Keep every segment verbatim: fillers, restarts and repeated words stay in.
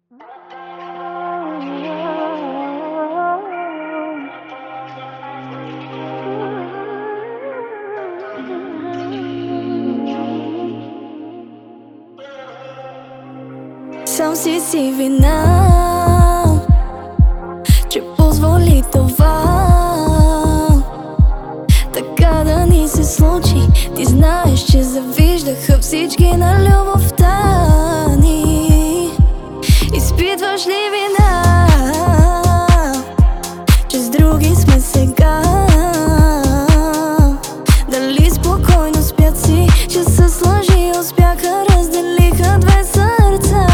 Сам си си вина, че позволи това така да ни се случи. Ти знаеш, че завиждаха всички на любовта ни. Изпитваш ли вина, че с други сме сега? Дали спокойно спят си, че с лъжи успяха, разделиха две сърца?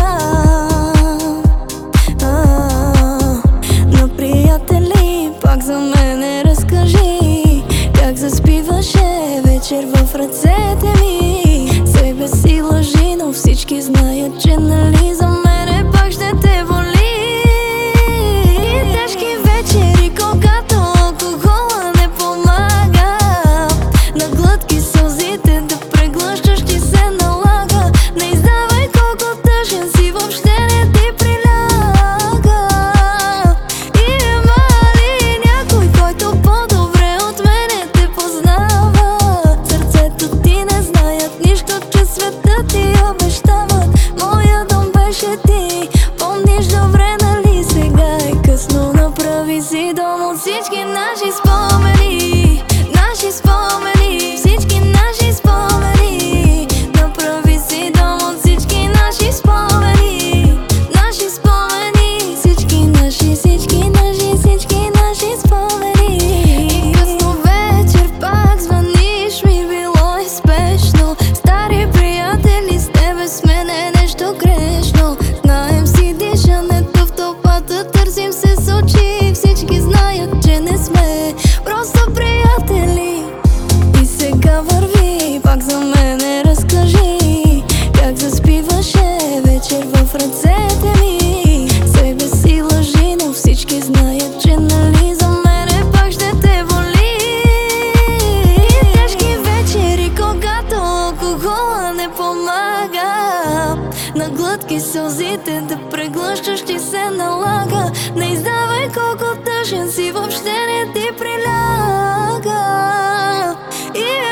На приятели, пак за мене разкажи как заспиваше вечер в ръцете ми. Себе си лъжи, но всички знаят, че нали за мене пак ще те боли. Тежки вечери, когато алкохола не помага, на глътки сълзите да преглъщаш ти се налага. Не издавай колко тъжен си, въобще не ти приляга. Има ли някой, който по-добре от мене те познава? Сърцето ти не знаят нищо, че света ти обещават. Моя дом беше ти, помниш добре, нали? Сега е късно, направи си дом от всички наши спомени. Наши спомени, всички наши спомени. Направи си дом от всички наши спомени. Наши спомени, всички наши, всички наши, всички наши спомени. Късно вечер пак звъниш ми, било е спешно. Стари приятели, с тебе сме не нещо грешно. Знаем си дишането в тълпата, търсим се с очи. Всички знаят, че не сме просто приятели. И сега върви, пак за мене разкажи как заспиваше вечер в ръцете ми. Себе си лъжи, но всички знаят, че нали за мене пак ще те боли. Тежки вечери, когато алкохола не помага, на глътки сълзите да преглъщаш ти се налага. Не издавай колко тъжен си, въобще не ти приляга. И